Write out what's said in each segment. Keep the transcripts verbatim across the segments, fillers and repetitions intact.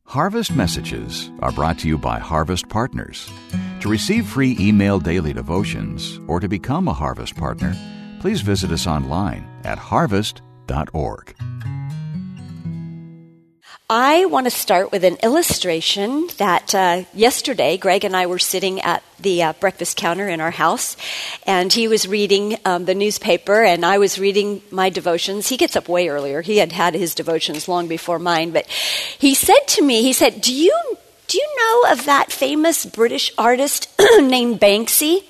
Harvest Messages are brought to you by Harvest Partners. To receive free email daily devotions or to become a Harvest Partner, please visit us online at harvest dot org. I want to start with an illustration that uh, yesterday Greg and I were sitting at the uh, breakfast counter in our house, and he was reading um, the newspaper, and I was reading my devotions. He gets up way earlier. He had had his devotions long before mine, but he said to me, he said, do you, do you know of that famous British artist named Banksy?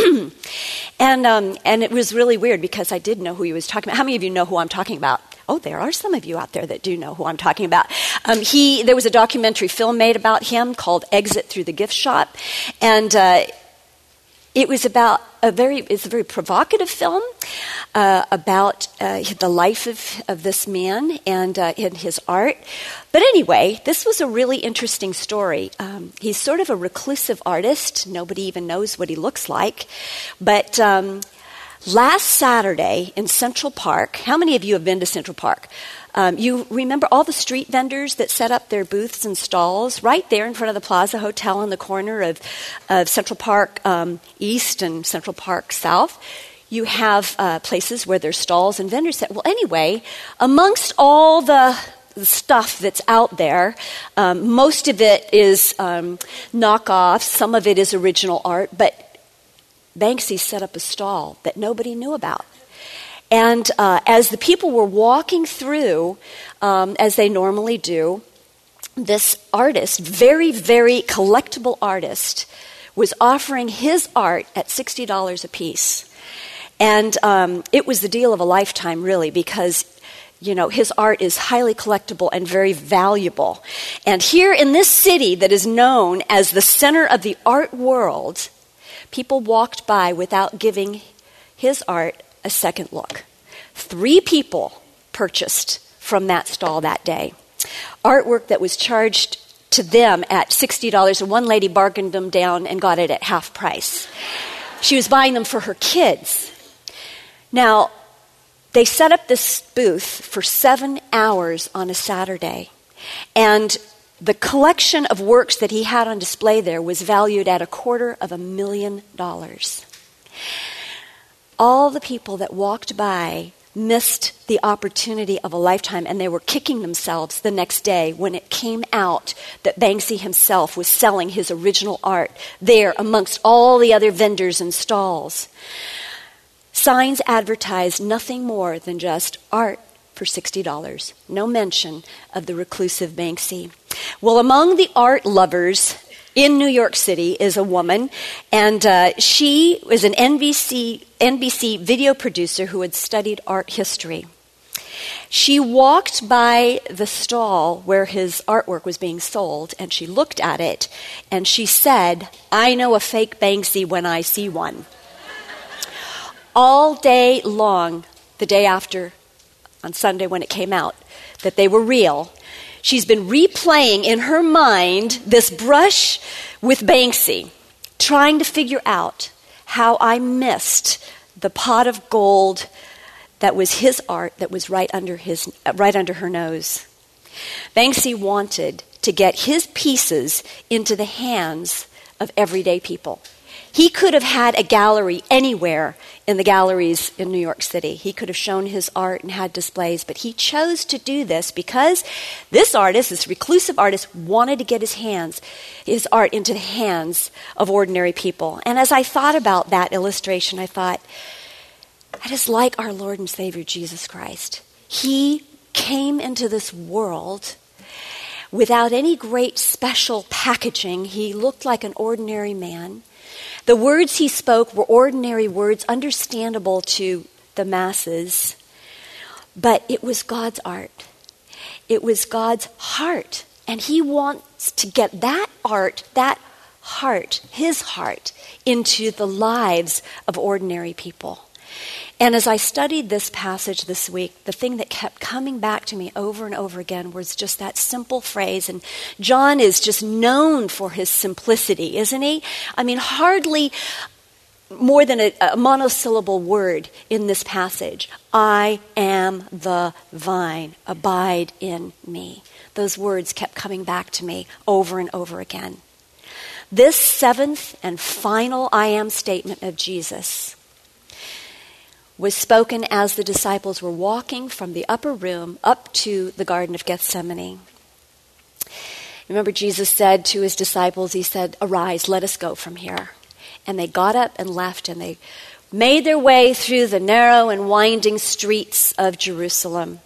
and um, and it was really weird because I did know who he was talking about. How many of you know who I'm talking about? Oh, there are some of you out there that do know who I'm talking about. Um, he, there was a documentary film made about him called Exit Through the Gift Shop, and uh, it was about a very, it's a very provocative film uh, about uh, the life of, of this man and, uh, and his art. But anyway, this was a really interesting story. Um, he's sort of a reclusive artist. Nobody even knows what he looks like, but. Um, Last Saturday in Central Park, how many of you have been to Central Park? Um, you remember all the street vendors that set up their booths and stalls right there in front of the Plaza Hotel on the corner of, of Central Park um, East and Central Park South? You have uh, places where there's stalls and vendors set. Well, anyway, amongst all the the stuff that's out there, um, most of it is um, knockoffs, some of it is original art, but Banksy set up a stall that nobody knew about. And uh, as the people were walking through, um, as they normally do, this artist, very, very collectible artist, was offering his art at sixty dollars a piece. And um, it was the deal of a lifetime, really, because you know, his art is highly collectible and very valuable. And here in this city that is known as the center of the art world, people walked by without giving his art a second look. Three people purchased from that stall that day. Artwork that was charged to them at sixty dollars, and one lady bargained them down and got it at half price. She was buying them for her kids. Now, they set up this booth for seven hours on a Saturday, and the collection of works that he had on display there was valued at a quarter of a million dollars. All the people that walked by missed the opportunity of a lifetime, and they were kicking themselves the next day when it came out that Banksy himself was selling his original art there amongst all the other vendors and stalls. Signs advertised nothing more than just art for sixty dollars. No mention of the reclusive Banksy. Well, among the art lovers in New York City is a woman, and uh, she was an N B C, N B C video producer who had studied art history. She walked by the stall where his artwork was being sold, and she looked at it, and she said, "I know a fake Banksy when I see one." All day long, the day after, on Sunday when it came out, that they were real, she's been replaying in her mind this brush with Banksy, trying to figure out how I missed the pot of gold that was his art that was right under his right under her nose. Banksy wanted to get his pieces into the hands of everyday people. He could have had a gallery anywhere in the galleries in New York City. He could have shown his art and had displays, but he chose to do this because this artist, this reclusive artist, wanted to get his hands, his art into the hands of ordinary people. And as I thought about that illustration, I thought, that is like our Lord and Savior Jesus Christ. He came into this world without any great special packaging. He looked like an ordinary man. The words he spoke were ordinary words, understandable to the masses, but it was God's art. It was God's heart, and he wants to get that art, that heart, his heart, into the lives of ordinary people. And as I studied this passage this week, the thing that kept coming back to me over and over again was just that simple phrase. And John is just known for his simplicity, isn't he? I mean, hardly more than a, a monosyllable word in this passage. I am the vine. Abide in me. Those words kept coming back to me over and over again. This seventh and final I am statement of Jesus was spoken as the disciples were walking from the upper room up to the Garden of Gethsemane. Remember, Jesus said to his disciples, he said, "Arise, let us go from here." And they got up and left, and they made their way through the narrow and winding streets of Jerusalem,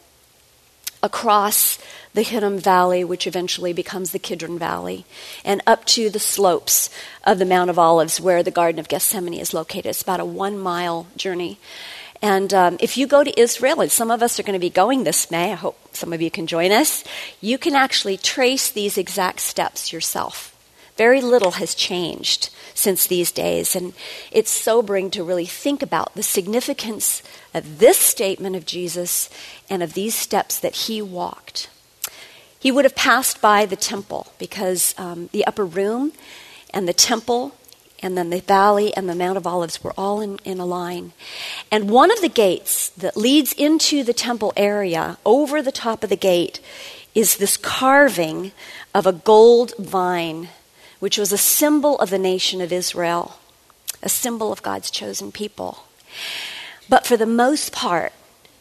across the Hinnom Valley, which eventually becomes the Kidron Valley, and up to the slopes of the Mount of Olives, where the Garden of Gethsemane is located. It's about a one-mile journey. And um, if you go to Israel, and some of us are going to be going this May, I hope some of you can join us, you can actually trace these exact steps yourself. Very little has changed since these days, and it's sobering to really think about the significance of this statement of Jesus and of these steps that he walked. He would have passed by the temple, because um, the upper room and the temple and then the valley and the Mount of Olives were all in, in a line. And one of the gates that leads into the temple area, over the top of the gate, is this carving of a gold vine, which was a symbol of the nation of Israel, a symbol of God's chosen people. But for the most part,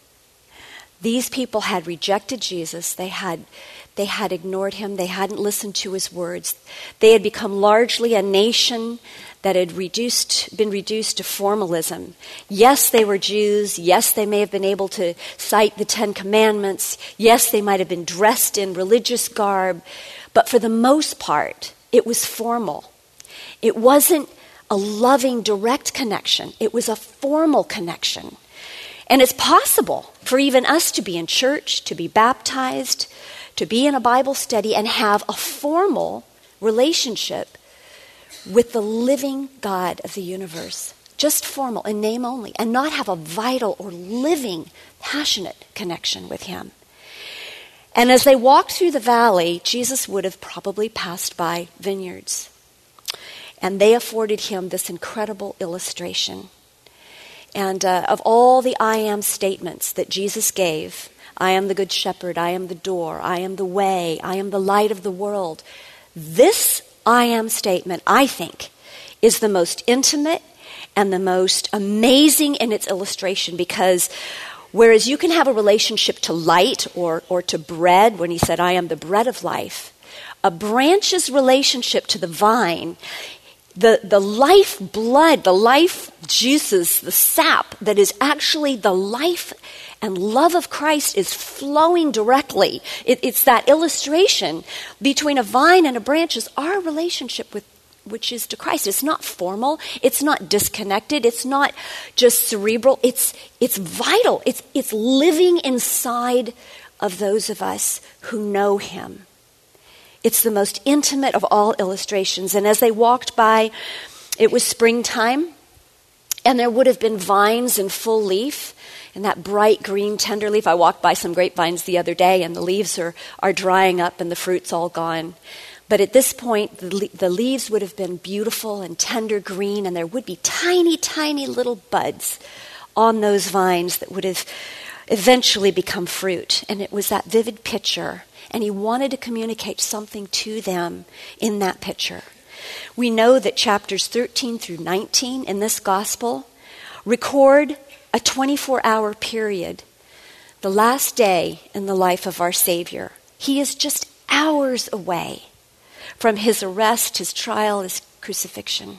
these people had rejected Jesus. They had, they had ignored him. They hadn't listened to his words. They had become largely a nation that had reduced, been reduced to formalism. Yes, they were Jews. Yes, they may have been able to cite the Ten Commandments. Yes, they might have been dressed in religious garb. But for the most part, it was formal. It wasn't a loving, direct connection. It was a formal connection. And it's possible for even us to be in church, to be baptized, to be in a Bible study, and have a formal relationship with the living God of the universe. Just formal, in name only, and not have a vital or living, passionate connection with him. And as they walked through the valley, Jesus would have probably passed by vineyards. And they afforded him this incredible illustration. And uh, of all the I am statements that Jesus gave, I am the good shepherd, I am the door, I am the way, I am the light of the world, this I am statement, I think, is the most intimate and the most amazing in its illustration, because whereas you can have a relationship to light or, or to bread, when he said, I am the bread of life, a branch's relationship to the vine, the, the life blood, the life juices, the sap that is actually the life and love of Christ is flowing directly. It, it's that illustration between a vine and a branch is our relationship with which is to Christ. It's not formal. It's not disconnected. It's not just cerebral. It's it's vital. It's it's living inside of those of us who know him. It's the most intimate of all illustrations. And as they walked by, it was springtime, and there would have been vines in full leaf, and that bright green tender leaf. I walked by some grapevines the other day, and the leaves are, are drying up and the fruit's all gone. But at this point, the, le- the leaves would have been beautiful and tender green, and there would be tiny, tiny little buds on those vines that would have eventually become fruit. And it was that vivid picture, and he wanted to communicate something to them in that picture. We know that chapters thirteen through nineteen in this gospel record a twenty-four hour period, the last day in the life of our Savior. He is just hours away from his arrest, his trial, his crucifixion.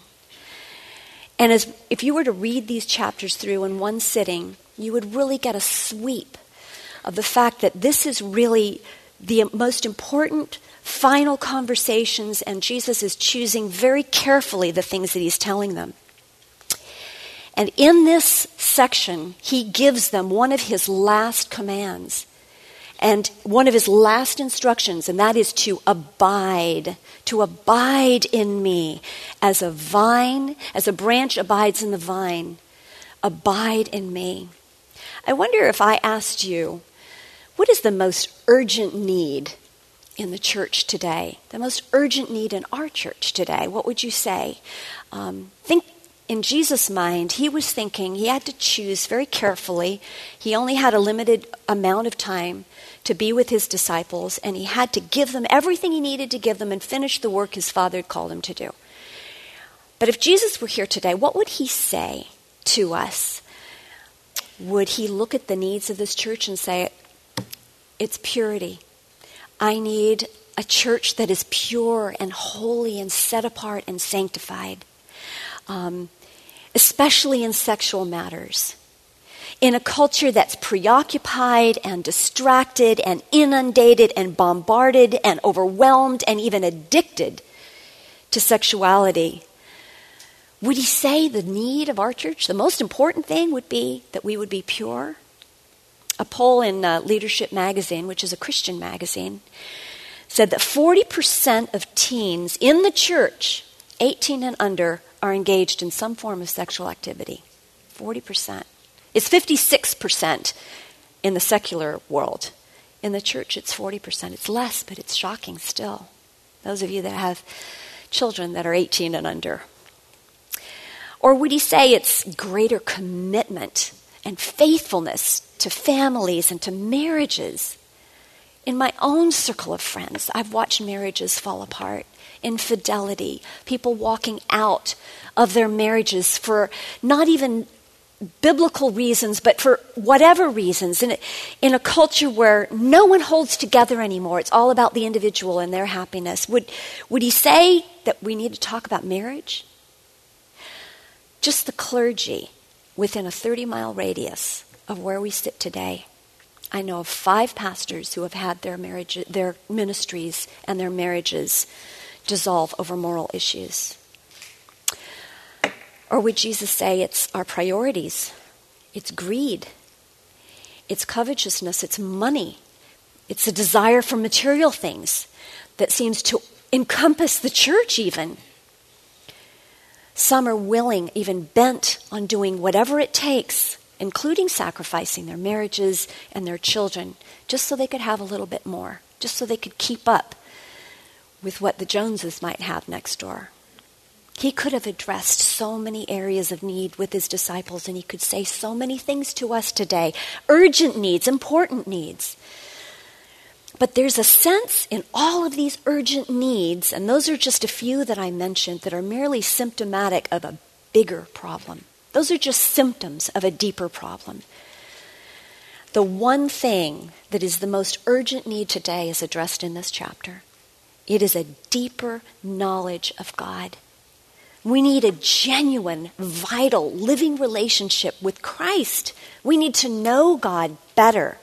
And as if you were to read these chapters through in one sitting, you would really get a sweep of the fact that this is really the most important final conversations, and Jesus is choosing very carefully the things that he's telling them. And in this section, he gives them one of his last commands and one of his last instructions, and that is to abide, to abide in me. As a vine, as a branch abides in the vine, abide in me. I wonder if I asked you, what is the most urgent need in the church today? The most urgent need in our church today? What would you say? Um, think in Jesus' mind, he was thinking he had to choose very carefully. He only had a limited amount of time to be with his disciples, and he had to give them everything he needed to give them and finish the work his Father had called him to do. But if Jesus were here today, what would he say to us? Would he look at the needs of this church and say, it's purity. I need a church that is pure and holy and set apart and sanctified, um, especially in sexual matters. In a culture that's preoccupied and distracted and inundated and bombarded and overwhelmed and even addicted to sexuality, would he say the need of our church, the most important thing would be that we would be pure? A poll in uh, Leadership Magazine, which is a Christian magazine, said that forty percent of teens in the church, eighteen and under, are engaged in some form of sexual activity. forty percent. It's fifty-six percent in the secular world. In the church, it's forty percent. It's less, but it's shocking still. Those of you that have children that are eighteen and under. Or would he say it's greater commitment and faithfulness to families and to marriages? In my own circle of friends, I've watched marriages fall apart. Infidelity, people walking out of their marriages for not even biblical reasons, but for whatever reasons. In a, in a culture where no one holds together anymore, it's all about the individual and their happiness. Would, would he say that we need to talk about marriage? Just the clergy within a thirty-mile radius of where we sit today, I know of five pastors who have had their marriage, their ministries and their marriages dissolve over moral issues. Or would Jesus say it's our priorities, it's greed, it's covetousness, it's money, it's a desire for material things that seems to encompass the church even. Some are willing, even bent on doing whatever it takes, including sacrificing their marriages and their children, just so they could have a little bit more, just so they could keep up with what the Joneses might have next door. He could have addressed so many areas of need with his disciples, and he could say so many things to us today. Urgent needs, important needs. But there's a sense in all of these urgent needs, and those are just a few that I mentioned, that are merely symptomatic of a bigger problem. Those are just symptoms of a deeper problem. The one thing that is the most urgent need today is addressed in this chapter. It is a deeper knowledge of God. We need a genuine, vital, living relationship with Christ. We need to know God better.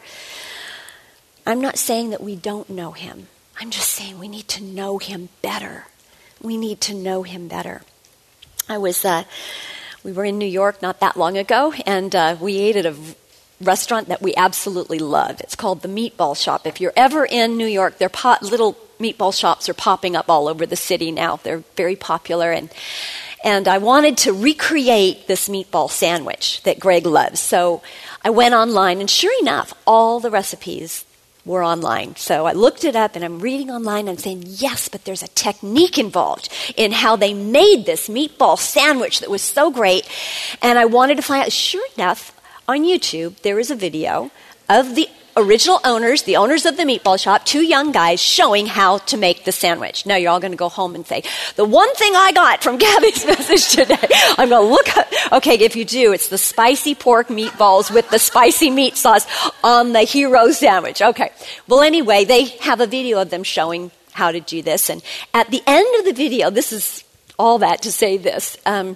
I'm not saying that we don't know him. I'm just saying we need to know him better. We need to know him better. I was, uh, we were in New York not that long ago, and uh, we ate at a restaurant that we absolutely love. It's called the Meatball Shop. If you're ever in New York, their pot, little meatball shops are popping up all over the city now. They're very popular, and and I wanted to recreate this meatball sandwich that Greg loves. So I went online, and sure enough, all the recipes were online. So I looked it up, and I'm reading online and saying, yes, but there's a technique involved in how they made this meatball sandwich that was so great. And I wanted to find out. Sure enough, on YouTube, there is a video of the original owners, the owners of the meatball shop, two young guys showing how to make the sandwich. Now you're all going to go home and say, the one thing I got from Gabby's message today, I'm going to look up. Okay, if you do, it's the spicy pork meatballs with the spicy meat sauce on the hero sandwich. Okay. Well, anyway, they have a video of them showing how to do this. And at the end of the video, this is all that to say this, um,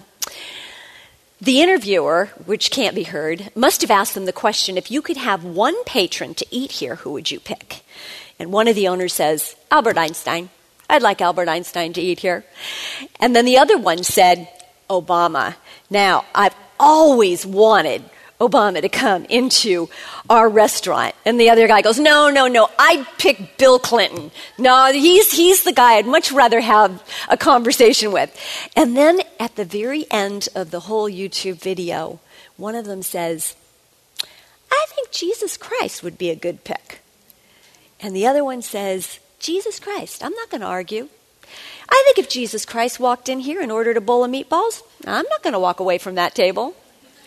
the interviewer, which can't be heard, must have asked them the question, if you could have one patron to eat here, who would you pick? And one of the owners says, Albert Einstein. I'd like Albert Einstein to eat here. And then the other one said, Obama. Now, I've always wanted Obama to come into our restaurant. And the other guy goes, no, no, no, I'd pick Bill Clinton. No, he's he's the guy I'd much rather have a conversation with. And then at the very end of the whole YouTube video, one of them says, I think Jesus Christ would be a good pick. And the other one says, Jesus Christ, I'm not going to argue. I think if Jesus Christ walked in here and ordered a bowl of meatballs, I'm not going to walk away from that table.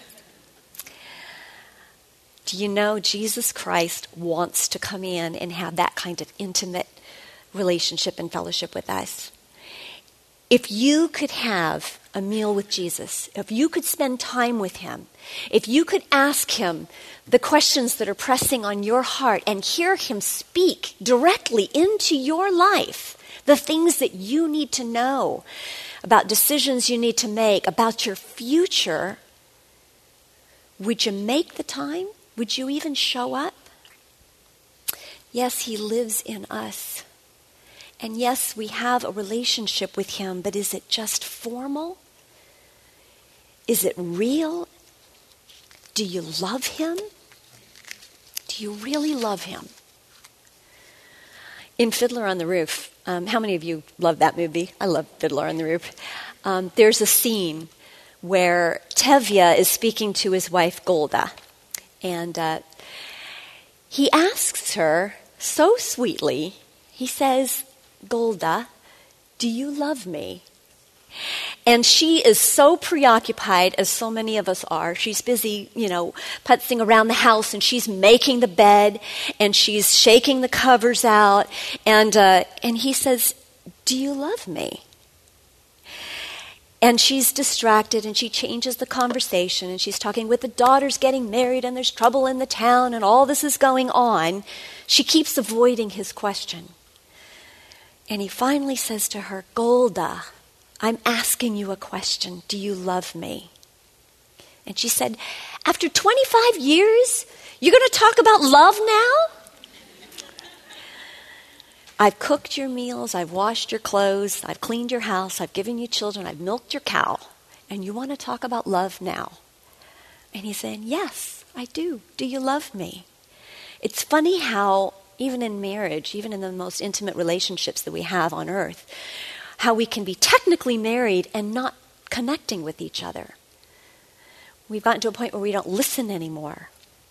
Do you know Jesus Christ wants to come in and have that kind of intimate relationship and fellowship with us? If you could have a meal with Jesus, if you could spend time with him, if you could ask him the questions that are pressing on your heart and hear him speak directly into your life, the things that you need to know about decisions you need to make, about your future, would you make the time? Would you even show up? Yes, he lives in us. And yes, we have a relationship with him, but is it just formal? Is it real? Do you love him? Do you really love him? In Fiddler on the Roof, um, how many of you love that movie? I love Fiddler on the Roof. Um, there's a scene where Tevye is speaking to his wife Golda. And uh, he asks her so sweetly, he says, Golda, do you love me? And she is so preoccupied, as so many of us are. She's busy, you know, putzing around the house, and she's making the bed, and she's shaking the covers out. And uh, and he says, do you love me? And she's distracted, and she changes the conversation, and she's talking with the daughters getting married, and there's trouble in the town, and all this is going on. She keeps avoiding his question. And he finally says to her, Golda, I'm asking you a question. Do you love me? And she said, after twenty-five years, you're going to talk about love now? I've cooked your meals, I've washed your clothes, I've cleaned your house, I've given you children, I've milked your cow, and you want to talk about love now? And he's saying, yes, I do. Do you love me? It's funny how, even in marriage, even in the most intimate relationships that we have on earth, how we can be technically married and not connecting with each other. We've gotten to a point where we don't listen anymore.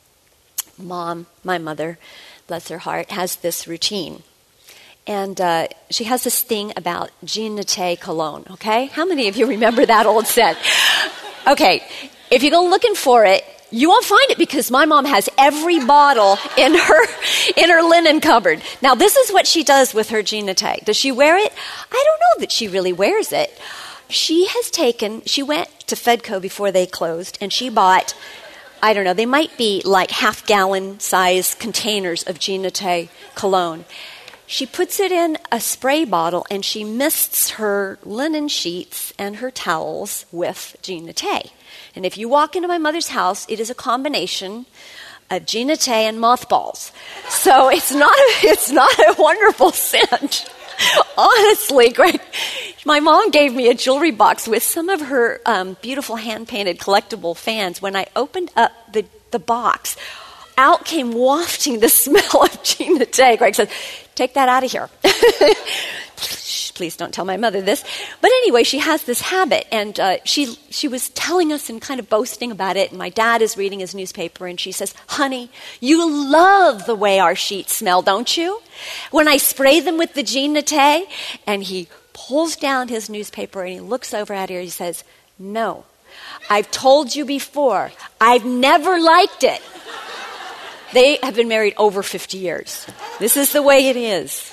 Mom, my mother, bless her heart, has this routine. And uh, she has this thing about Jean Naté cologne, okay? How many of you remember that old set? Okay, if you go looking for it, you won't find it because my mom has every bottle in her in her linen cupboard. Now, this is what she does with her Jean Naté. Does she wear it? I don't know that she really wears it. She has taken, she went to Fedco before they closed, and she bought, I don't know, they might be like half-gallon size containers of Jean Naté cologne. She puts it in a spray bottle, and she mists her linen sheets and her towels with Jean Naté. And if you walk into my mother's house, it is a combination of Jean Naté and mothballs. So it's not a, it's not a wonderful scent. Honestly, Greg, my mom gave me a jewelry box with some of her um, beautiful hand-painted collectible fans. When I opened up the, the box, out came wafting the smell of Jean Naté. Greg said, take that out of here. Please don't tell my mother this. But anyway, she has this habit, and uh, she she was telling us and kind of boasting about it, and my dad is reading his newspaper, and she says, honey, you love the way our sheets smell, don't you? When I spray them with the Jean Naté, and he pulls down his newspaper, and he looks over at her, and he says, no, I've told you before, I've never liked it. They have been married over fifty years. This is the way it is.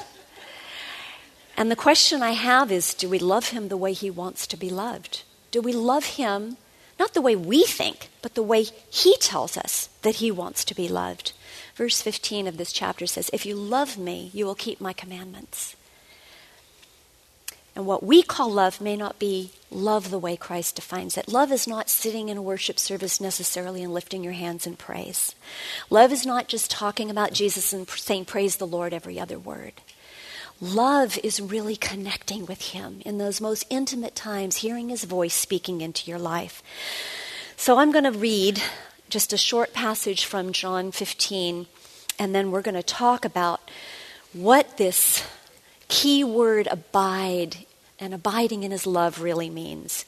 And the question I have is, do we love him the way he wants to be loved? Do we love him, not the way we think, but the way he tells us that he wants to be loved? Verse fifteen of this chapter says, if you love me, you will keep my commandments. And what we call love may not be love the way Christ defines it. Love is not sitting in a worship service necessarily and lifting your hands in praise. Love is not just talking about Jesus and saying praise the Lord every other word. Love is really connecting with him in those most intimate times, hearing his voice speaking into your life. So I'm going to read just a short passage from John fifteen, and then we're going to talk about what this key word abide and abiding in his love really means.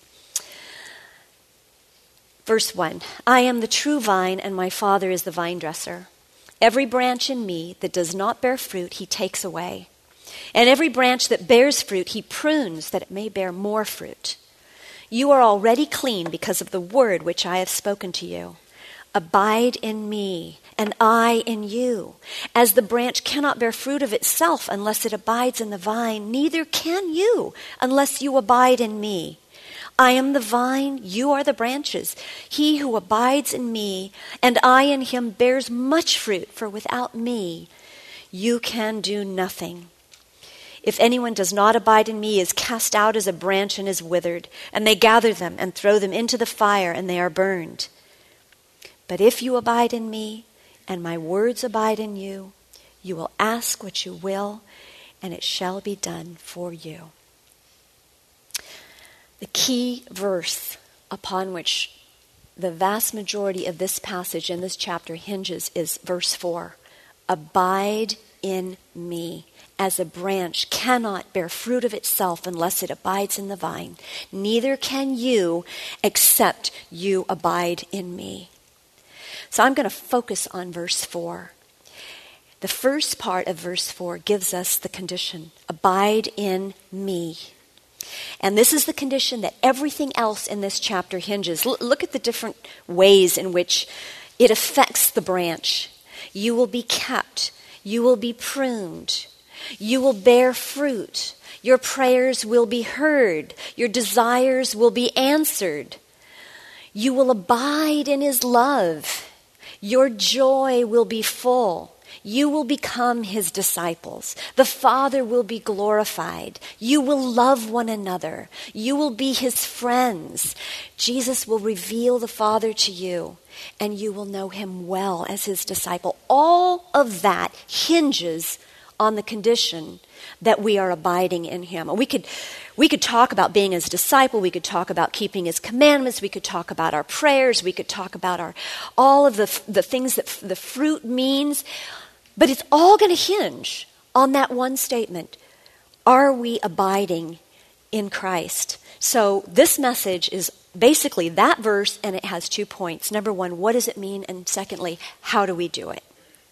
Verse one, I am the true vine, and my Father is the vine dresser. Every branch in me that does not bear fruit, he takes away. And every branch that bears fruit, he prunes that it may bear more fruit. You are already clean because of the word which I have spoken to you. Abide in me, and I in you. As the branch cannot bear fruit of itself unless it abides in the vine, neither can you unless you abide in me. I am the vine, you are the branches. He who abides in me, and I in him, bears much fruit, for without me you can do nothing. If anyone does not abide in me, he is cast out as a branch and is withered, and they gather them and throw them into the fire, and they are burned. But if you abide in me, and my words abide in you, you will ask what you will, and it shall be done for you. The key verse upon which the vast majority of this passage in this chapter hinges is verse four. Abide in me. As a branch cannot bear fruit of itself unless it abides in the vine, neither can you except you abide in me. So I'm going to focus on verse four. The first part of verse four gives us the condition, abide in me. And this is the condition that everything else in this chapter hinges. L- look at the different ways in which it affects the branch. You will be kept. You will be pruned. You will bear fruit. Your prayers will be heard. Your desires will be answered. You will abide in his love. Your joy will be full. You will become his disciples. The Father will be glorified. You will love one another. You will be his friends. Jesus will reveal the Father to you, and you will know him well as his disciple. All of that hinges on the condition that we are abiding in him. We could we could talk about being his disciple, we could talk about keeping his commandments, we could talk about our prayers, we could talk about our all of the the things that the fruit means, but it's all going to hinge on that one statement. Are we abiding in Christ? So this message is basically that verse, and it has two points. Number one, what does it mean? And secondly, how do we do it?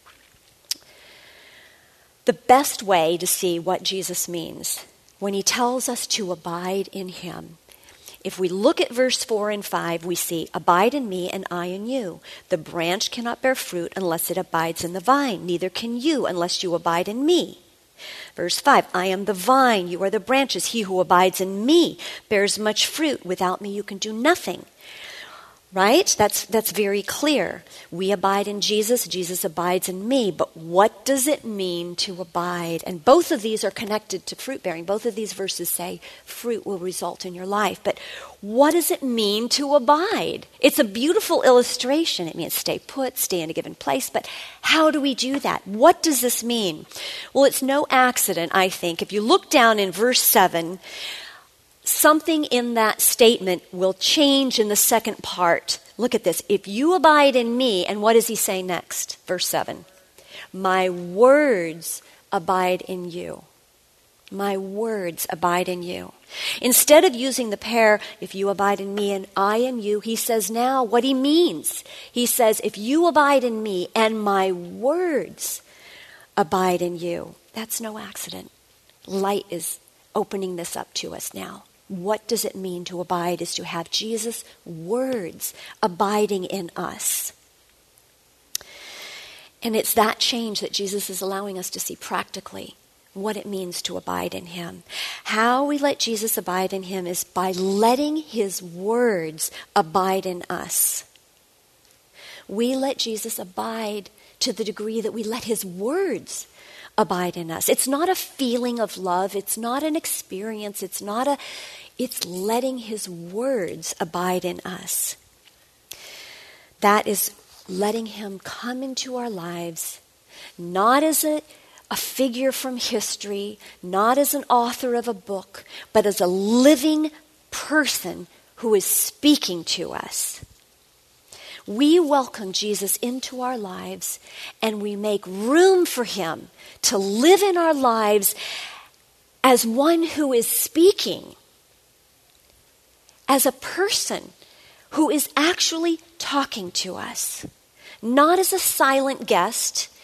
The best way to see what Jesus means when he tells us to abide in him, if we look at verse four and five, we see, abide in me and I in you. The branch cannot bear fruit unless it abides in the vine. Neither can you unless you abide in me. Verse five, I am the vine, you are the branches. He who abides in me bears much fruit. Without me you can do nothing. Right? That's that's very clear. We abide in Jesus, Jesus abides in me. But what does it mean to abide? And both of these are connected to fruit bearing. Both of these verses say fruit will result in your life. But what does it mean to abide? It's a beautiful illustration. It means stay put, stay in a given place. But how do we do that? What does this mean? Well, it's no accident, I think. If you look down in verse seven, something in that statement will change in the second part. Look at this. If you abide in me, and what does he say next? Verse seven. My words abide in you. My words abide in you. Instead of using the pair, if you abide in me and I in you, he says now what he means. He says, if you abide in me and my words abide in you. That's no accident. Light is opening this up to us now. What does it mean to abide is to have Jesus' words abiding in us. And it's that change that Jesus is allowing us to see practically what it means to abide in him. How we let Jesus abide in him is by letting his words abide in us. We let Jesus abide to the degree that we let his words abide in us. It's not a feeling of love. It's not an experience. It's not a, it's letting his words abide in us. That is letting him come into our lives, not as a, a figure from history, not as an author of a book, but as a living person who is speaking to us. We welcome Jesus into our lives, and we make room for him to live in our lives as one who is speaking, as a person who is actually talking to us, not as a silent guest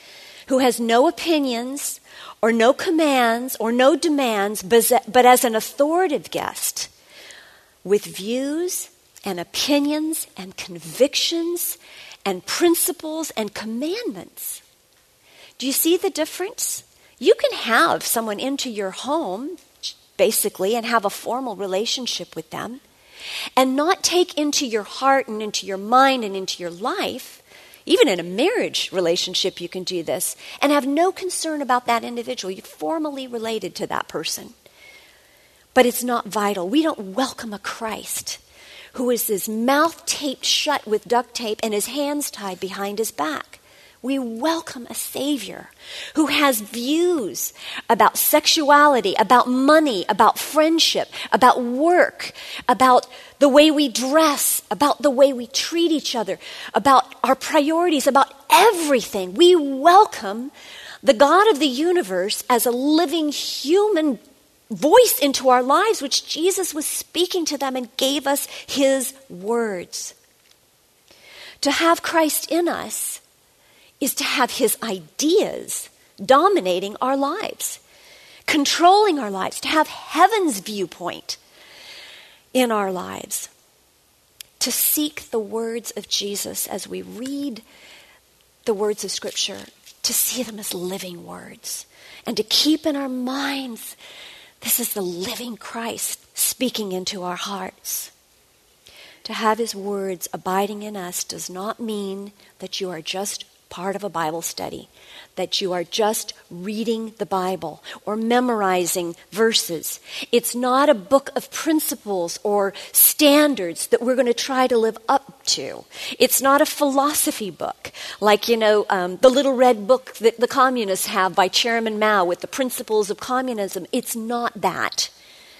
who has no opinions or no commands or no demands, but as an authoritative guest with views and opinions and convictions and principles and commandments. Do you see the difference? You can have someone into your home, basically, and have a formal relationship with them, and not take into your heart and into your mind and into your life. Even in a marriage relationship, you can do this, and have no concern about that individual. You're formally related to that person. But it's not vital. We don't welcome a Christ who is his mouth taped shut with duct tape and his hands tied behind his back. We welcome a Savior who has views about sexuality, about money, about friendship, about work, about the way we dress, about the way we treat each other, about our priorities, about everything. We welcome the God of the universe as a living human voice into our lives, which Jesus was speaking to them and gave us his words. To have Christ in us is to have his ideas dominating our lives, controlling our lives, to have heaven's viewpoint in our lives, to seek the words of Jesus as we read the words of Scripture, to see them as living words, and to keep in our minds this is the living Christ speaking into our hearts. To have his words abiding in us does not mean that you are just part of a Bible study, that you are just reading the Bible or memorizing verses. It's not a book of principles or standards that we're going to try to live up to. It's not a philosophy book like, you know, um, the little red book that the communists have by Chairman Mao with the principles of communism. It's not that.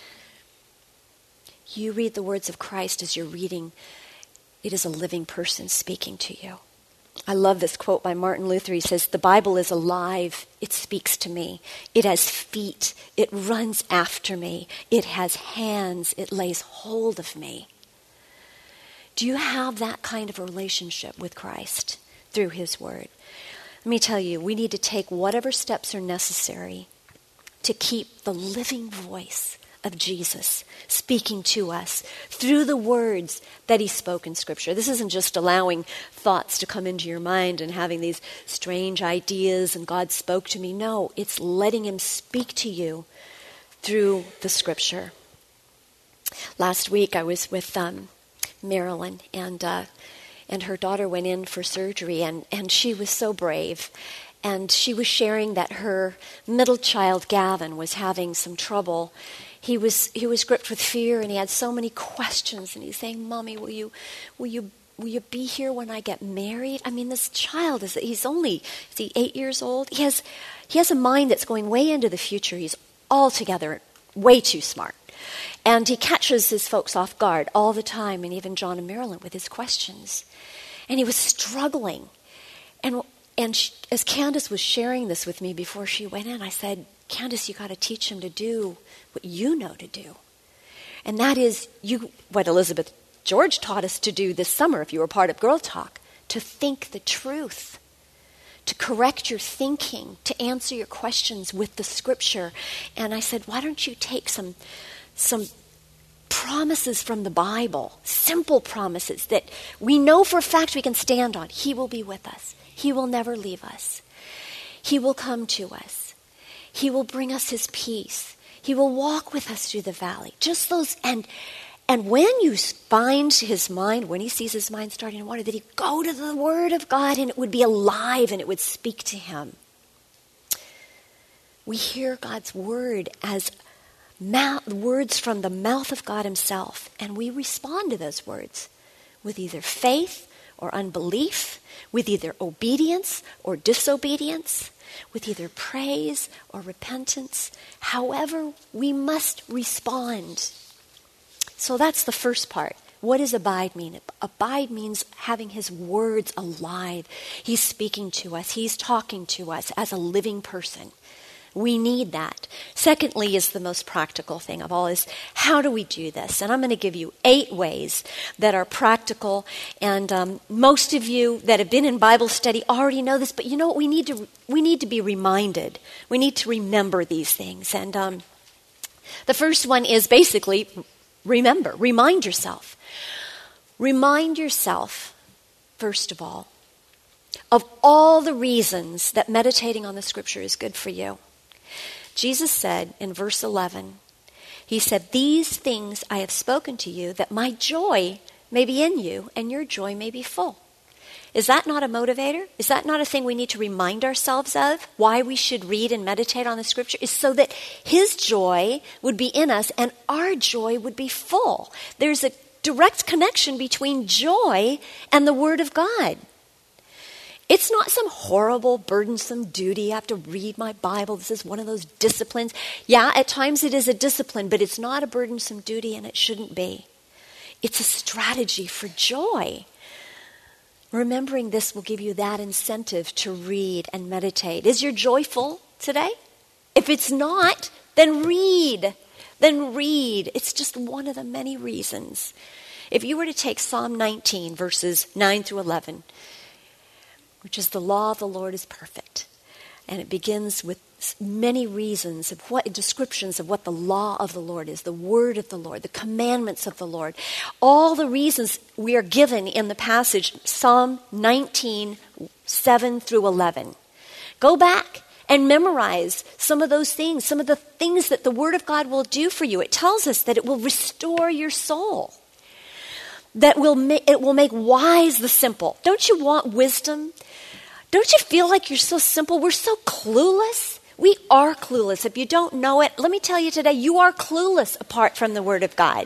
You read the words of Christ as you're reading. It is a living person speaking to you. I love this quote by Martin Luther. He says, "The Bible is alive. It speaks to me. It has feet. It runs after me. It has hands. It lays hold of me." Do you have that kind of a relationship with Christ through his word? Let me tell you, we need to take whatever steps are necessary to keep the living voice of Jesus speaking to us through the words that he spoke in Scripture. This isn't just allowing thoughts to come into your mind and having these strange ideas and God spoke to me. No, it's letting him speak to you through the Scripture. Last week I was with um, Marilyn, and uh, and her daughter went in for surgery, and, and she was so brave. And she was sharing that her middle child, Gavin, was having some trouble. He was he was gripped with fear, and he had so many questions. And he's saying, "Mommy, will you, will you, will you be here when I get married?" I mean, this child is—he's only is he eight years old. He has he has a mind that's going way into the future. He's altogether way too smart, and he catches his folks off guard all the time, and even John and Marilyn with his questions. And he was struggling, and and she, as Candace was sharing this with me before she went in, I said, "Candace, you got to teach him to do what you know to do. And that is you what Elizabeth George taught us to do this summer, if you were part of Girl Talk, to think the truth, to correct your thinking, to answer your questions with the Scripture." And I said, why don't you take some some promises from the Bible, simple promises that we know for a fact we can stand on. He will be with us. He will never leave us. He will come to us. He will bring us his peace. He will walk with us through the valley. Just those, and and when you find his mind, when he sees his mind starting to wander, that he go to the Word of God and it would be alive and it would speak to him. We hear God's Word as mouth, words from the mouth of God himself, and we respond to those words with either faith or unbelief, with either obedience or disobedience, with either praise or repentance. However, we must respond. So that's the first part. What does abide mean? Abide means having his words alive. He's speaking to us. He's talking to us as a living person. We need that. Secondly is the most practical thing of all is how do we do this? And I'm going to give you eight ways that are practical. And um, most of you that have been in Bible study already know this, but you know what? We need to, we need to be reminded. We need to remember these things. And um, the first one is basically remember, remind yourself. Remind yourself, first of all, of all the reasons that meditating on the Scripture is good for you. Jesus said in verse eleven, he said, "These things I have spoken to you, that my joy may be in you, and your joy may be full." Is that not a motivator? Is that not a thing we need to remind ourselves of? Why we should read and meditate on the Scripture is so that His joy would be in us, and our joy would be full. There's a direct connection between joy and the Word of God. It's not some horrible, burdensome duty. I have to read my Bible. This is one of those disciplines. Yeah, at times it is a discipline, but it's not a burdensome duty, and it shouldn't be. It's a strategy for joy. Remembering this will give you that incentive to read and meditate. Is your joy full today? If it's not, then read. Then read. It's just one of the many reasons. If you were to take Psalm nineteen, verses nine through eleven, which is the law of the Lord is perfect. And it begins with many reasons of what, descriptions of what the law of the Lord is, the word of the Lord, the commandments of the Lord. All the reasons we are given in the passage, Psalm nineteen, seven through eleven. Go back and memorize some of those things, some of the things that the Word of God will do for you. It tells us that it will restore your soul, that will ma- it will make wise the simple. Don't you want wisdom? Don't you feel like you're so simple? We're so clueless. We are clueless. If you don't know it, let me tell you today, you are clueless apart from the Word of God.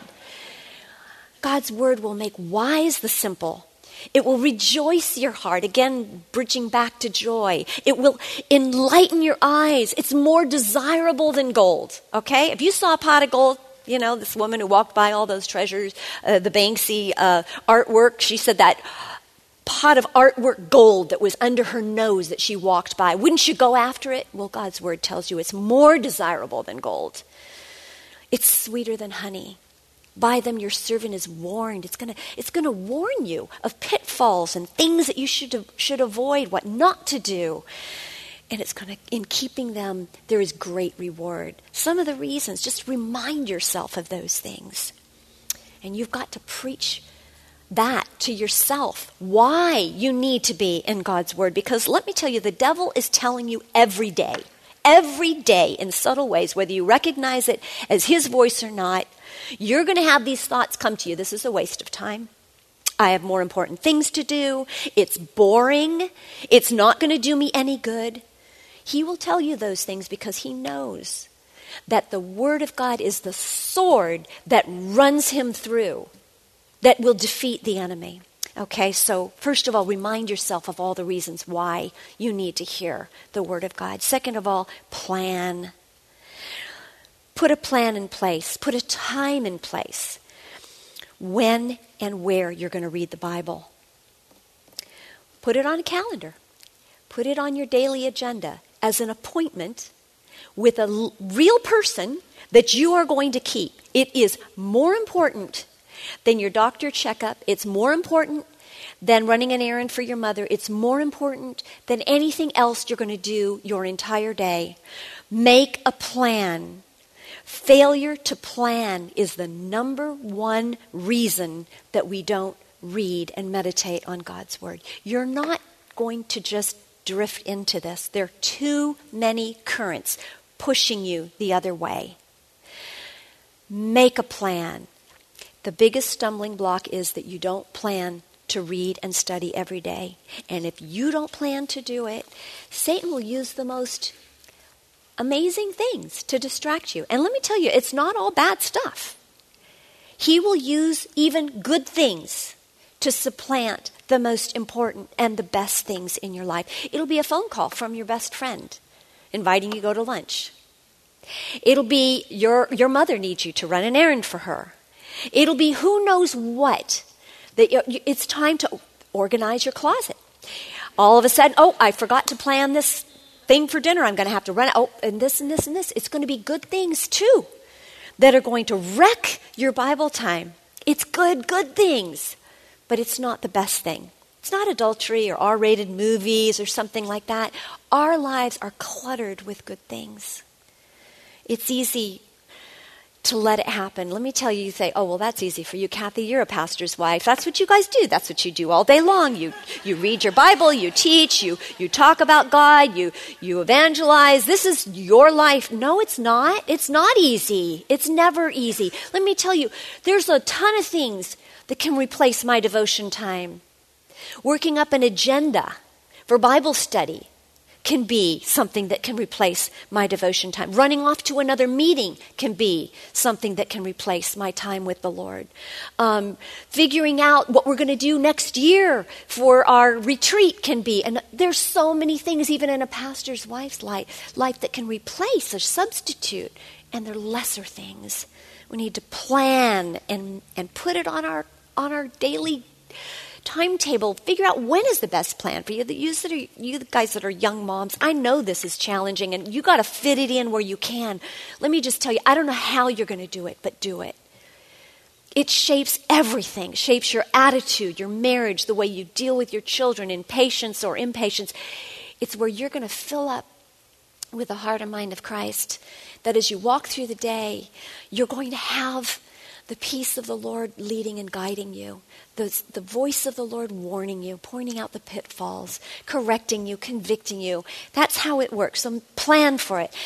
God's Word will make wise the simple. It will rejoice your heart. Again, bridging back to joy. It will enlighten your eyes. It's more desirable than gold. Okay? If you saw a pot of gold, you know, this woman who walked by all those treasures, uh, the Banksy uh, artwork, she said that pot of artwork gold that was under her nose that she walked by. Wouldn't you go after it? Well, God's Word tells you it's more desirable than gold. It's sweeter than honey. By them your servant is warned. It's gonna, it's gonna warn you of pitfalls and things that you should should avoid, what not to do. And it's gonna, in keeping them, there is great reward. Some of the reasons, just remind yourself of those things. And you've got to preach that to yourself, why you need to be in God's Word. Because let me tell you, the devil is telling you every day, every day in subtle ways, whether you recognize it as his voice or not, you're going to have these thoughts come to you. This is a waste of time. I have more important things to do. It's boring. It's not going to do me any good. He will tell you those things because he knows that the Word of God is the sword that runs him through, that will defeat the enemy. Okay, so first of all, remind yourself of all the reasons why you need to hear the Word of God. Second of all, plan. Put a plan in place. Put a time in place. When and where you're going to read the Bible. Put it on a calendar. Put it on your daily agenda as an appointment with a l- real person that you are going to keep. It is more important than your doctor checkup. It's more important than running an errand for your mother. It's more important than anything else you're going to do your entire day. Make a plan. Failure to plan is the number one reason that we don't read and meditate on God's Word. You're not going to just drift into this. There are too many currents pushing you the other way. Make a plan. The biggest stumbling block is that you don't plan to read and study every day. And if you don't plan to do it, Satan will use the most amazing things to distract you. And let me tell you, it's not all bad stuff. He will use even good things to supplant the most important and the best things in your life. It'll be a phone call from your best friend inviting you to go to lunch. It'll be your, your mother needs you to run an errand for her. It'll be who knows what. That it's time to organize your closet. All of a sudden, oh, I forgot to plan this thing for dinner. I'm going to have to run out. Oh, and this and this and this. It's going to be good things too that are going to wreck your Bible time. It's good, good things, but it's not the best thing. It's not adultery or R-rated movies or something like that. Our lives are cluttered with good things. It's easy to let it happen. Let me tell you, you say, oh, well, that's easy for you, Kathy. You're a pastor's wife. That's what you guys do. That's what you do all day long. You you read your Bible, you teach, you you talk about God, you you evangelize. This is your life. No, it's not. It's not easy. It's never easy. Let me tell you, there's a ton of things that can replace my devotion time. Working up an agenda for Bible study can be something that can replace my devotion time. Running off to another meeting can be something that can replace my time with the Lord. Um, figuring out what we're going to do next year for our retreat can be. And there's so many things, even in a pastor's wife's life, life that can replace or substitute. And they're lesser things. We need to plan and, and put it on our on our daily timetable. Figure out when is the best plan for you. The you, that are, you guys that are young moms, I know this is challenging, and you got to fit it in where you can. Let me just tell you, I don't know how you're going to do it, but do it. It shapes everything. It shapes your attitude, your marriage, the way you deal with your children in patience or impatience. It's where you're going to fill up with the heart and mind of Christ, that as you walk through the day, you're going to have the peace of the Lord leading and guiding you. The, the voice of the Lord warning you, pointing out the pitfalls, correcting you, convicting you. That's how it works. So plan for it.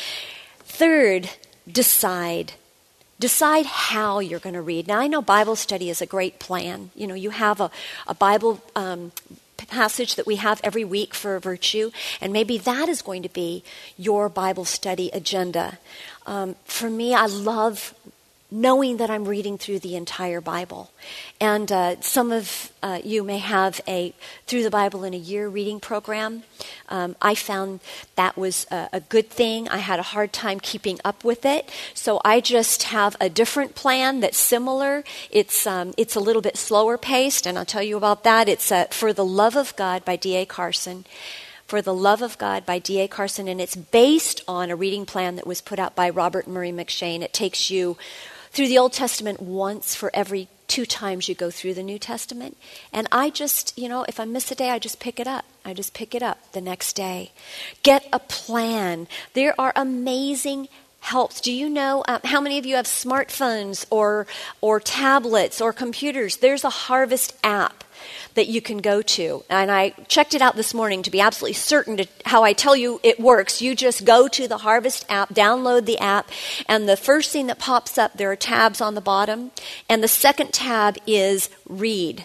Third, decide. Decide how you're going to read. Now, I know Bible study is a great plan. You know, you have a, a Bible um, passage that we have every week for Virtue, and maybe that is going to be your Bible study agenda. Um, for me, I love knowing that I'm reading through the entire Bible. And uh, some of uh, you may have a Through the Bible in a Year reading program. Um, I found that was a, a good thing. I had a hard time keeping up with it. So I just have a different plan that's similar. It's um, it's a little bit slower paced, and I'll tell you about that. It's uh, For the Love of God by D A Carson. For the Love of God by D A Carson, and it's based on a reading plan that was put out by Robert Murray McCheyne. It takes you through the Old Testament once for every two times you go through the New Testament. And I just, you know, if I miss a day, I just pick it up. I just pick it up the next day. Get a plan. There are amazing helps. Do you know um, how many of you have smartphones or or tablets or computers? There's a Harvest app that you can go to. And I checked it out this morning to be absolutely certain to how I tell you it works. You just go to the Harvest app, download the app, and the first thing that pops up, there are tabs on the bottom, and the second tab is Read.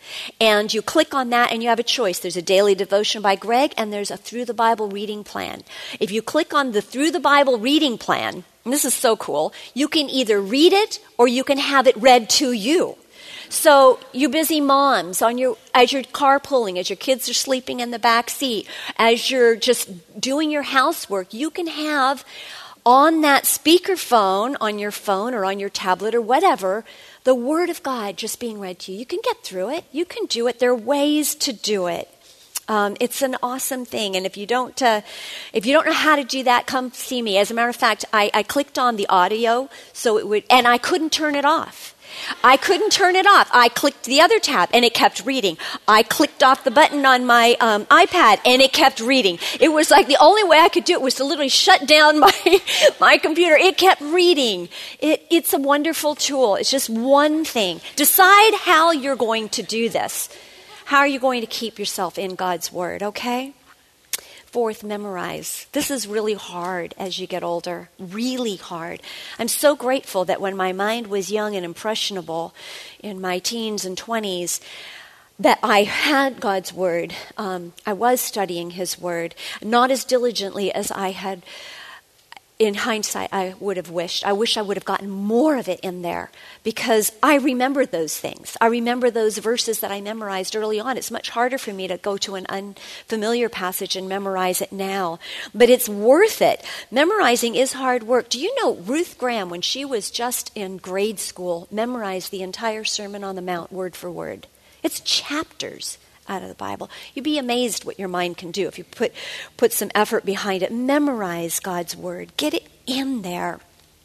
And you click on that and you have a choice. There's a daily devotion by Greg, and there's a Through the Bible reading plan. If you click on the Through the Bible reading plan, and this is so cool, you can either read it or you can have it read to you. So you busy moms, on your as you're carpooling, as your kids are sleeping in the back seat, as you're just doing your housework, you can have on that speakerphone, on your phone or on your tablet or whatever, the Word of God just being read to you. You can get through it. You can do it. There are ways to do it. Um, it's an awesome thing, and if you don't, uh, if you don't know how to do that, come see me. As a matter of fact, I, I clicked on the audio, so it would, and I couldn't turn it off. I couldn't turn it off. I clicked the other tab, and it kept reading. I clicked off the button on my um, iPad, and it kept reading. It was like the only way I could do it was to literally shut down my my computer. It kept reading. It, it's a wonderful tool. It's just one thing. Decide how you're going to do this. How are you going to keep yourself in God's Word, okay? Fourth, memorize. This is really hard as you get older, really hard. I'm so grateful that when my mind was young and impressionable in my teens and twenties, that I had God's Word. Um, I was studying His Word, not as diligently as I had, in hindsight, I would have wished. I wish I would have gotten more of it in there because I remember those things. I remember those verses that I memorized early on. It's much harder for me to go to an unfamiliar passage and memorize it now, but it's worth it. Memorizing is hard work. Do you know Ruth Graham, when she was just in grade school, memorized the entire Sermon on the Mount word for word? It's chapters out of the Bible. You'd be amazed what your mind can do if you put put some effort behind it. Memorize God's word. Get it in there.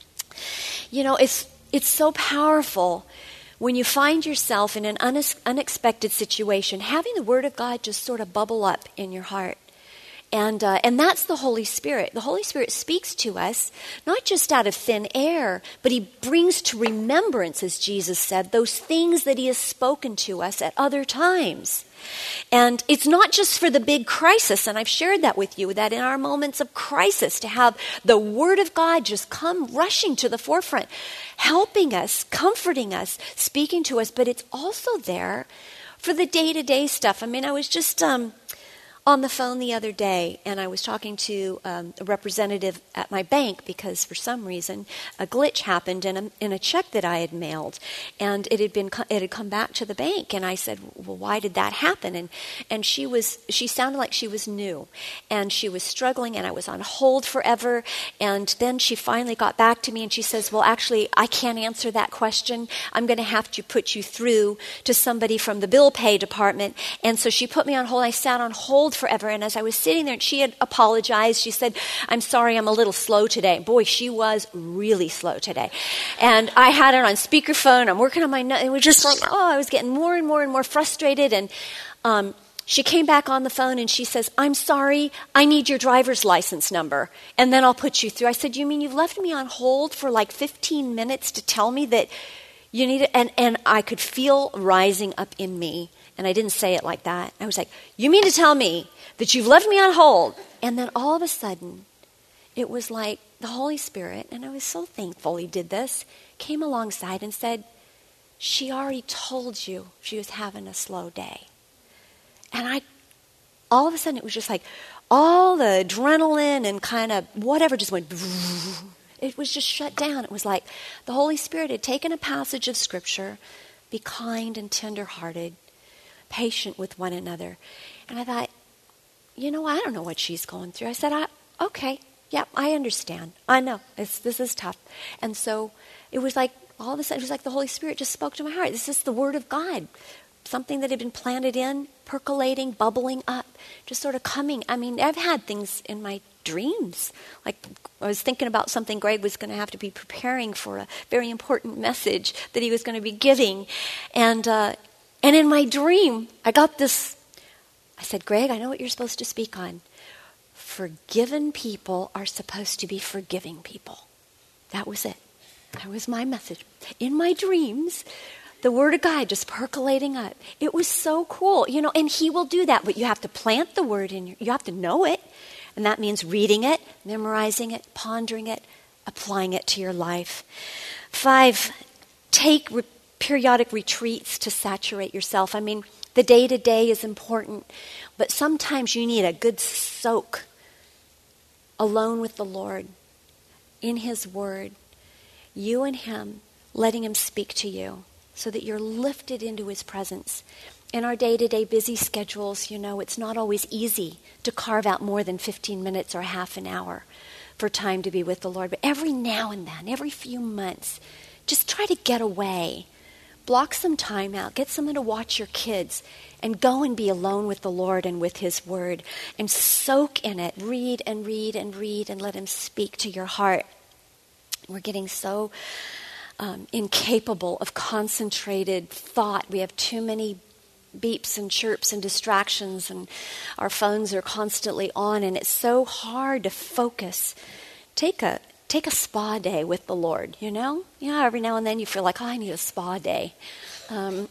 You know, it's it's so powerful when you find yourself in an unex- unexpected situation, having the word of God just sort of bubble up in your heart. And uh, and that's the Holy Spirit. The Holy Spirit speaks to us, not just out of thin air, but he brings to remembrance, as Jesus said, those things that he has spoken to us at other times. And it's not just for the big crisis, and I've shared that with you, that in our moments of crisis, to have the Word of God just come rushing to the forefront, helping us, comforting us, speaking to us, but it's also there for the day-to-day stuff. I mean, I was just um, on the phone the other day, and I was talking to um, a representative at my bank because for some reason a glitch happened in a, in a check that I had mailed, and it had been it had come back to the bank. And I said, "Well, why did that happen?" And and she was she sounded like she was new, and she was struggling, and I was on hold forever. And then she finally got back to me, and she says, "Well, actually, I can't answer that question. I'm going to have to put you through to somebody from the bill pay department." And so she put me on hold. I sat on hold forever, and as I was sitting there, and she had apologized. She said, "I'm sorry, I'm a little slow today." Boy, she was really slow today. And I had her on speakerphone. I'm working on my notes. It was just like, oh, I was getting more and more and more frustrated. And um, she came back on the phone, and she says, "I'm sorry, I need your driver's license number, and then I'll put you through." I said, "You mean you've left me on hold for like fifteen minutes to tell me that you need it?" And, and I could feel rising up in me. And I didn't say it like that. I was like, "You mean to tell me that you've left me on hold?" And then all of a sudden, it was like the Holy Spirit, and I was so thankful he did this, came alongside and said, "She already told you she was having a slow day." And I, all of a sudden, it was just like all the adrenaline and kind of whatever just went, it was just shut down. It was like the Holy Spirit had taken a passage of Scripture, "Be kind and tender-hearted, patient with one another." And I thought, you know, I don't know what she's going through. I said, I, okay, yeah, I understand. I know, it's, this is tough. And so it was like, all of a sudden, it was like the Holy Spirit just spoke to my heart. This is the Word of God. Something that had been planted in, percolating, bubbling up, just sort of coming. I mean, I've had things in my dreams. Like I was thinking about something Greg was going to have to be preparing for, a very important message that he was going to be giving. And, uh, and in my dream, I got this. I said, "Greg, I know what you're supposed to speak on. Forgiven people are supposed to be forgiving people." That was it. That was my message. In my dreams, the Word of God just percolating up. It was so cool, you know, and he will do that, but you have to plant the Word in your, you have to know it, and that means reading it, memorizing it, pondering it, applying it to your life. Five, take re- periodic retreats to saturate yourself. I mean, the day-to-day is important, but sometimes you need a good soak alone with the Lord, in His Word, you and Him, letting Him speak to you so that you're lifted into His presence. In our day-to-day busy schedules, you know, it's not always easy to carve out more than fifteen minutes or half an hour for time to be with the Lord. But every now and then, every few months, just try to get away. Block some time out. Get someone to watch your kids and go and be alone with the Lord and with His Word and soak in it. Read and read and read and let Him speak to your heart. We're getting so um, incapable of concentrated thought. We have too many beeps and chirps and distractions, and our phones are constantly on, and it's so hard to focus. Take a Take a spa day with the Lord, you know? Yeah, every now and then you feel like, oh, I need a spa day. Um,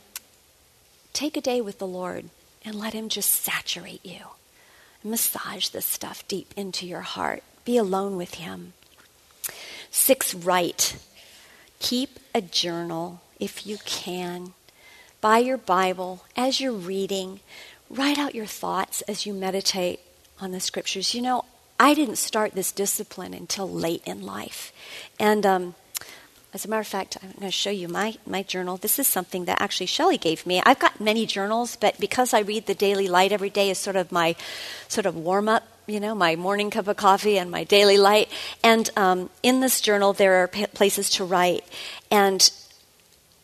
take a day with the Lord and let Him just saturate you. Massage this stuff deep into your heart. Be alone with Him. Six, write. Keep a journal if you can. Buy your Bible. As you're reading, write out your thoughts as you meditate on the Scriptures. You know, I didn't start this discipline until late in life. And um, as a matter of fact, I'm going to show you my, my journal. This is something that actually Shelley gave me. I've got many journals, but because I read the Daily Light every day is sort of my sort of warm-up, you know, my morning cup of coffee and my Daily Light. And um, in this journal, there are p- places to write. And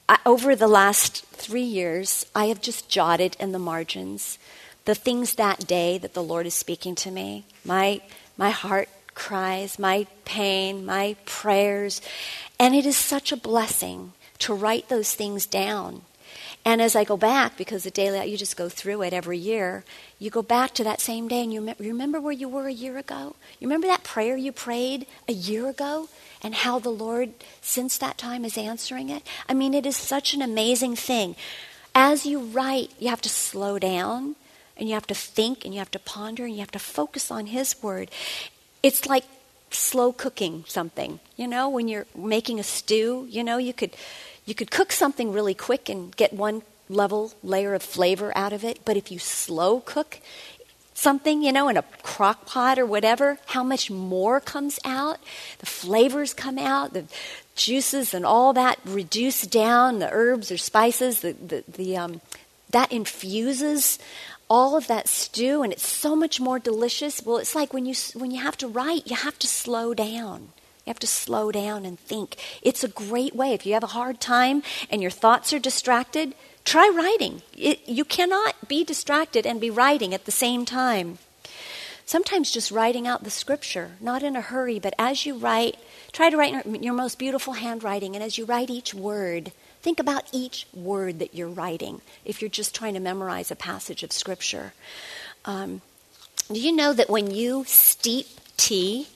I, over the last three years, I have just jotted in the margins the things that day that the Lord is speaking to me. My my heart cries, my pain, my prayers. And it is such a blessing to write those things down. And as I go back, because the daily, you just go through it every year, you go back to that same day and you remember where you were a year ago? You remember that prayer you prayed a year ago and how the Lord, since that time, is answering it? I mean, it is such an amazing thing. As you write, you have to slow down and you have to think and you have to ponder and you have to focus on His Word. It's like slow cooking something. You know, when you're making a stew, you know, you could... You could cook something really quick and get one level layer of flavor out of it. But if you slow cook something, you know, in a crock pot or whatever, how much more comes out? The flavors come out, the juices and all that reduce down, the herbs or spices, the, the, the um, that infuses all of that stew, and it's so much more delicious. Well, it's like when you when you have to write, you have to slow down. You have to slow down and think. It's a great way. If you have a hard time and your thoughts are distracted, try writing. It, you cannot be distracted and be writing at the same time. Sometimes just writing out the scripture, not in a hurry, but as you write, try to write in your most beautiful handwriting. And as you write each word, think about each word that you're writing if you're just trying to memorize a passage of scripture. Um, do you know that when you steep tea,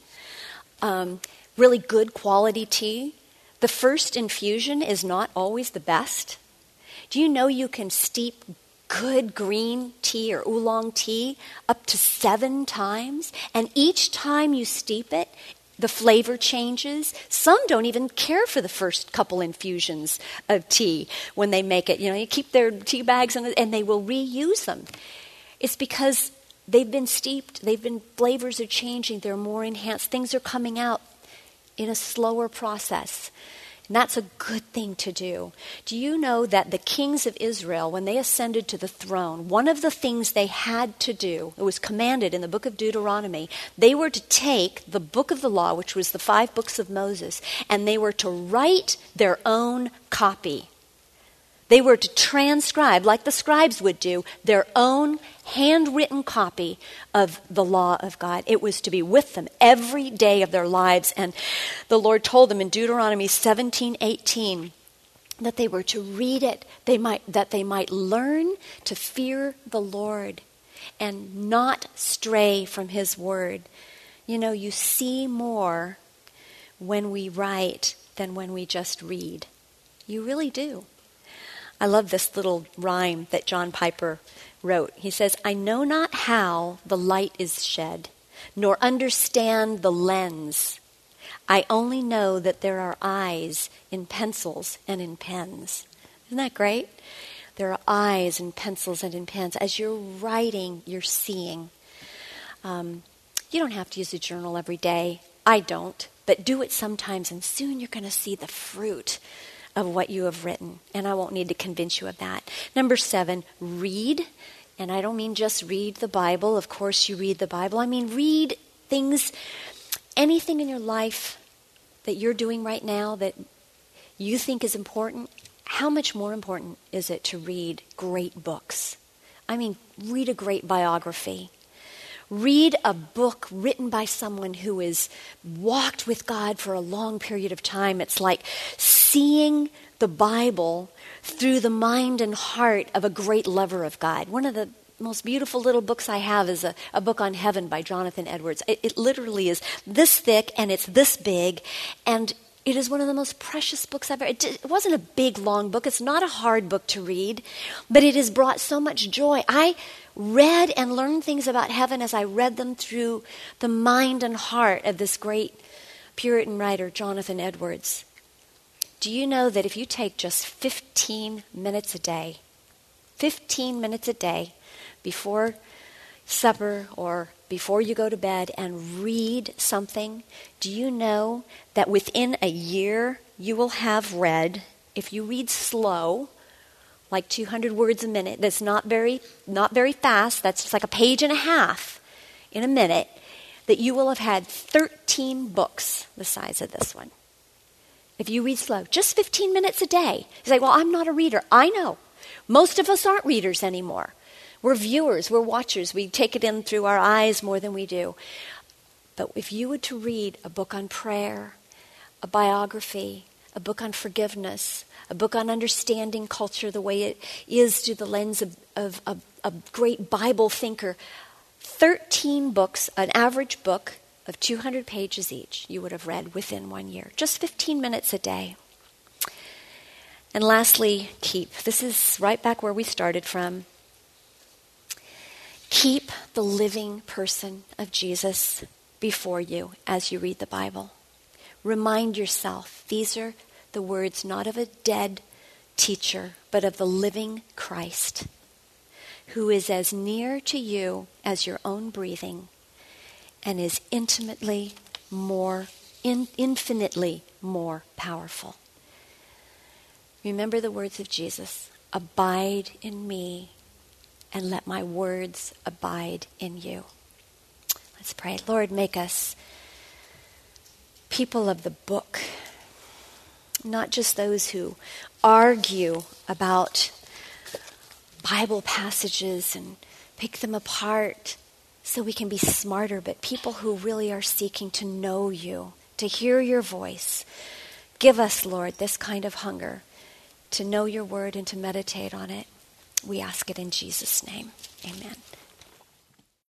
um, really good quality tea, the first infusion is not always the best? Do you know you can steep good green tea or oolong tea up to seven times? And each time you steep it, the flavor changes. Some don't even care for the first couple infusions of tea when they make it. You know, you keep their tea bags and, and they will reuse them. It's because they've been steeped. They've been, flavors are changing. They're more enhanced. Things are coming out in a slower process. And that's a good thing to do. Do you know that the kings of Israel, when they ascended to the throne, one of the things they had to do, it was commanded in the book of Deuteronomy, they were to take the book of the law, which was the five books of Moses, and they were to write their own copy. They were to transcribe, like the scribes would do, their own handwritten copy of the law of God. It was to be with them every day of their lives. And the Lord told them in Deuteronomy seventeen eighteen that they were to read it, they might, that they might learn to fear the Lord and not stray from His word. You know, you see more when we write than when we just read. You really do. I love this little rhyme that John Piper wrote. He says, I know not how the light is shed, nor understand the lens. I only know that there are eyes in pencils and in pens. Isn't that great? There are eyes in pencils and in pens. As you're writing, you're seeing. Um, you don't have to use a journal every day. I don't. But do it sometimes, and soon you're going to see the fruit of what you have written. And I won't need to convince you of that. Number seven, read. And I don't mean just read the Bible. Of course you read the Bible. I mean read things, anything in your life that you're doing right now that you think is important. How much more important is it to read great books? I mean, read a great biography. Read a book written by someone who has walked with God for a long period of time. It's like seeing the Bible through the mind and heart of a great lover of God. One of the most beautiful little books I have is a, a book on heaven by Jonathan Edwards. It, it literally is this thick and it's this big, and it is one of the most precious books I've ever. It, it wasn't a big, long book. It's not a hard book to read, but it has brought so much joy. I read and learned things about heaven as I read them through the mind and heart of this great Puritan writer, Jonathan Edwards. Do you know that if you take just fifteen minutes a day, fifteen minutes a day before supper or before you go to bed and read something, do you know that within a year you will have read, if you read slow, like two hundred words a minute, that's not very not very fast, that's just like a page and a half in a minute, that you will have had thirteen books the size of this one. If you read slow, just fifteen minutes a day. You say, well, I'm not a reader. I know. Most of us aren't readers anymore. We're viewers, we're watchers. We take it in through our eyes more than we do. But if you were to read a book on prayer, a biography, a book on forgiveness, a book on understanding culture the way it is through the lens of, of, of a great Bible thinker, thirteen books, an average book of two hundred pages each, you would have read within one year. Just fifteen minutes a day. And lastly, keep. This is right back where we started from. Keep the living person of Jesus before you as you read the Bible. Remind yourself, these are the words not of a dead teacher, but of the living Christ, who is as near to you as your own breathing and is intimately more, in, infinitely more powerful. Remember the words of Jesus, abide in me and let my words abide in you. Let's pray. Lord, make us people of the book, not just those who argue about Bible passages and pick them apart so we can be smarter, but people who really are seeking to know you, to hear your voice. Give us, Lord, this kind of hunger to know your word and to meditate on it. We ask it in Jesus' name. Amen.